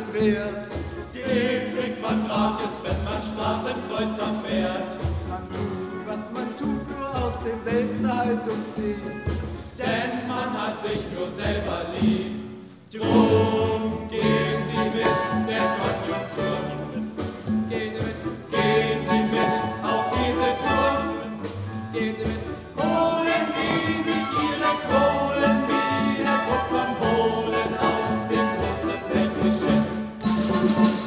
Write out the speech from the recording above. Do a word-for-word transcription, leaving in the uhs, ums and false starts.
Wert. Den kriegt man gratis, wenn man Straßenkreuzer fährt. Man tut, was man tut, nur aus dem Selbsterhaltungstrieb. Denn man hat sich nur selber lieb. Drum gehen Sie mit der Konjunktur. Gehen Sie mit, Gehen Sie mit auf diese Tour. gehen Sie mit. Holen Sie sich Ihre Kohlen wie der Druck von Polen aus dem großen Weltgeschäft.